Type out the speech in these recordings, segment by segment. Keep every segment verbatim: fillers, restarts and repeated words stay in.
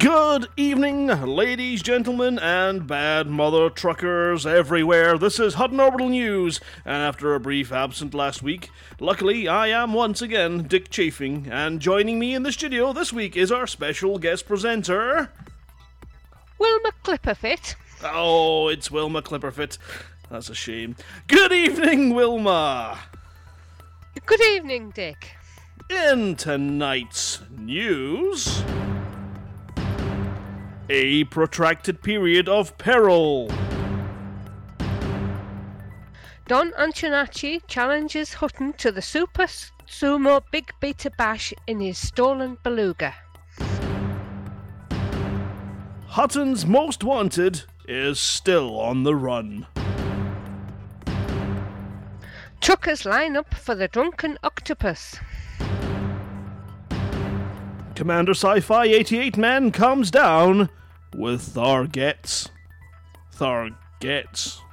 Good evening, ladies, gentlemen, and bad mother truckers everywhere. This is Hutton Orbital News, and after a brief absence last week, luckily I am once again Dick Chafing, and joining me in the studio this week is our special guest presenter... Wilma Clipperfit. Oh, it's Wilma Clipperfit. That's a shame. Good evening, Wilma. Good evening, Dick. In tonight's news... a protracted period of peril. Don Antonacci challenges Hutton to the Super Sumo Big Beta Bash in his stolen beluga. Hutton's Most Wanted is still on the run. Truckers line up for the Drunken Octopus. Commander Sci-Fi eighty-eight Man comes down with Thargets. Thargets.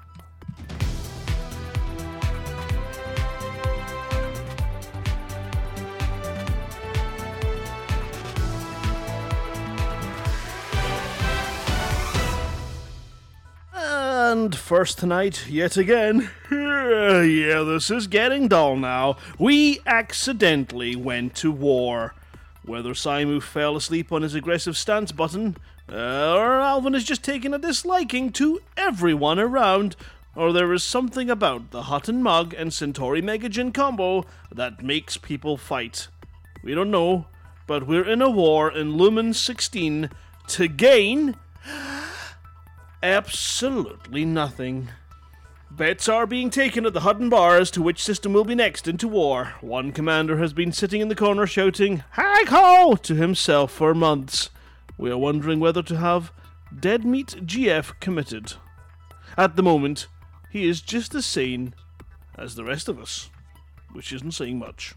And first tonight, yet again, yeah, this is getting dull now, we accidentally went to war. Whether Simu fell asleep on his aggressive stance button, uh, or Alvin is just taking a disliking to everyone around, or there is something about the Hutton Mug and Centauri Megagin combo that makes people fight. We don't know, but we're in a war in Lumen sixteen to gain... absolutely nothing. Bets are being taken at the Hutton Bar as to which system will be next into war. One commander has been sitting in the corner shouting, "Hag-ho!" to himself for months. We are wondering whether to have Dead Meat G F committed. At the moment, he is just as sane as the rest of us, which isn't saying much.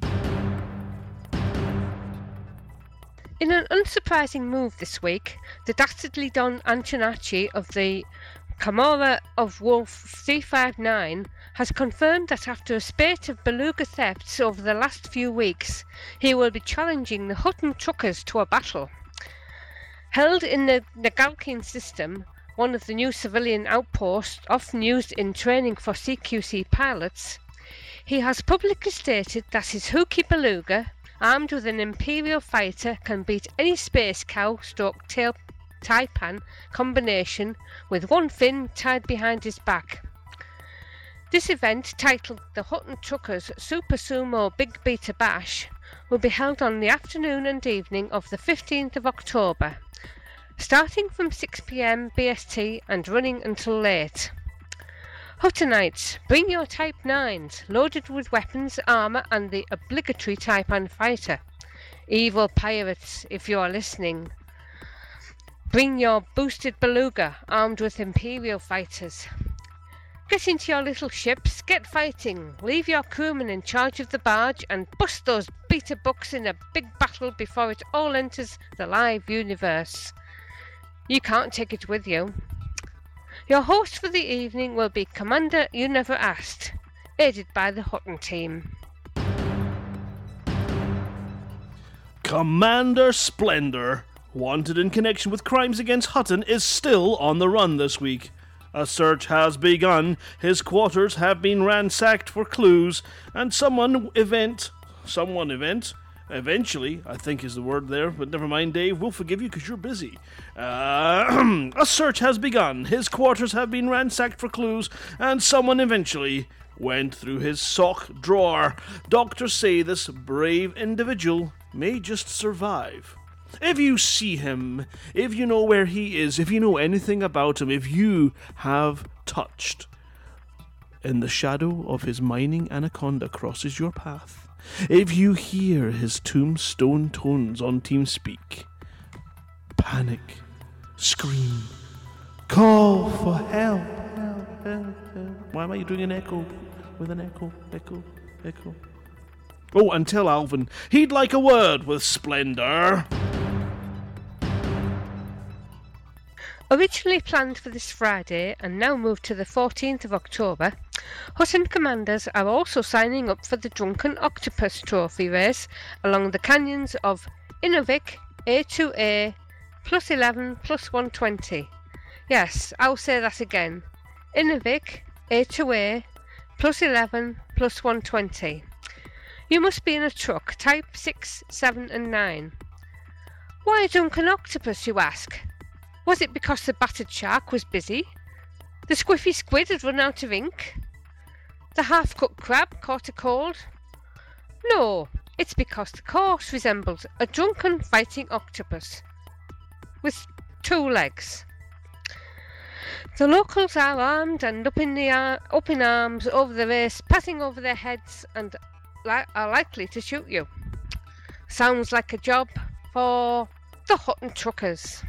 In an unsurprising move this week, the dastardly Don Antonacci of the Camorra of Wolf three five nine has confirmed that after a spate of beluga thefts over the last few weeks, he will be challenging the Hutton truckers to a battle. Held in the Nagalkin system, one of the new civilian outposts often used in training for C Q C pilots, he has publicly stated that his Hookie beluga, armed with an Imperial fighter, can beat any space cow stroke tail taipan combination with one fin tied behind his back. This event, titled the Hutton Truckers Super Sumo Big Beta Bash, will be held on the afternoon and evening of the fifteenth of October, starting from six p.m. B S T and running until late. Huttonites, bring your Type nines, loaded with weapons, armour and the obligatory Taipan fighter. Evil pirates, if you are listening, bring your boosted beluga, armed with Imperial fighters. Get into your little ships, get fighting, leave your crewmen in charge of the barge and bust those beta bucks in a big battle before it all enters the live universe. You can't take it with you. Your host for the evening will be Commander You Never Asked, aided by the Hutton team. Commander Splendor, wanted in connection with crimes against Hutton, is still on the run this week. A search has begun, his quarters have been ransacked for clues, and someone event, someone event, eventually, I think is the word there, but never mind, Dave, we'll forgive you because you're busy. Uh, a search has begun, his quarters have been ransacked for clues, and someone eventually went through his sock drawer. Doctors say this brave individual may just survive. If you see him, if you know where he is, if you know anything about him, if you have touched, and the shadow of his mining anaconda crosses your path, if you hear his tombstone tones on TeamSpeak, panic, scream, call for help, help, help, help. Why am I doing an echo with an echo, echo, echo? Oh, and tell Alvin he'd like a word with Splendor. Originally planned for this Friday and now moved to the fourteenth of October, Hutton commanders are also signing up for the Drunken Octopus Trophy race along the canyons of Inuvik, A two A, plus eleven plus one hundred twenty. Yes, I'll say that again. Innovic A two A plus eleven plus one hundred twenty. You must be in a truck, type six, seven and nine. Why Duncan Octopus, you ask? Was it because the battered shark was busy? The squiffy squid had run out of ink? The half-cooked crab caught a cold? No, it's because the course resembled a drunken fighting octopus with two legs. The locals are armed and up in the ar- up in arms over the race, passing over their heads, and li- are likely to shoot you. Sounds like a job for the Hutton truckers.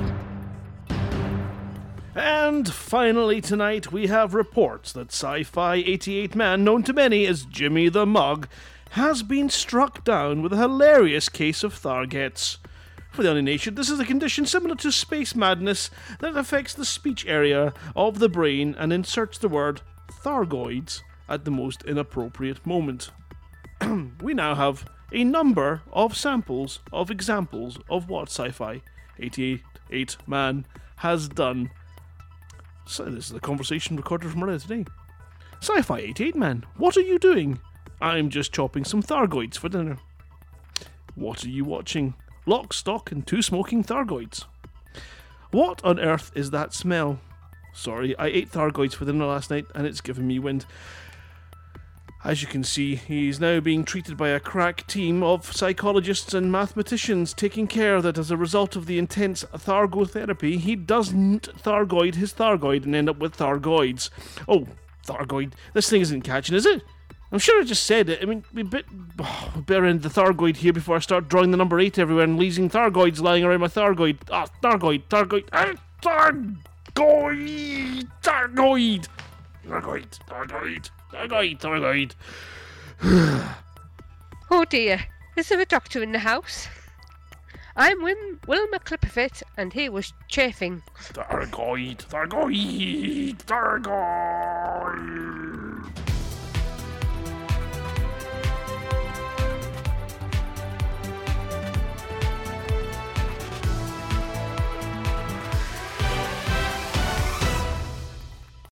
And finally tonight we have reports that Sci-Fi eighty-eight man, known to many as Jimmy the Mug, has been struck down with a hilarious case of Thargets. For the uninitiated, this is a condition similar to space madness that affects the speech area of the brain and inserts the word Thargoids at the most inappropriate moment. We now have a number of samples of examples of what Sci-Fi eighty-eight man has done. So this is a conversation recorded from earlier today. Sci-Fi eighty-eight man, what are you doing? I'm just chopping some Thargoids for dinner. What are you watching? Lock, Stock and Two Smoking Thargoids. What on earth is that smell? Sorry, I ate Thargoids for dinner last night and it's given me wind. As you can see, he's now being treated by a crack team of psychologists and mathematicians, taking care that as a result of the intense Thargotherapy, he doesn't Thargoid his Thargoid and end up with Thargoids. Oh, Thargoid, this thing isn't catching, is it? I'm sure I just said it. I mean, we bit, oh, we better end the Thargoid here before I start drawing the number eight everywhere and leaving Thargoids lying around my Thargoid. Ah, Thargoid, Thargoid, ah, Thargoid, Thargoid, Thargoid, Thargoid, Thargoid, Thargoid. Oh dear, is there a doctor in the house? I'm Wim, Wilma Clipperfit, and he was chafing. Thargoid, Thargoid, Thargoid.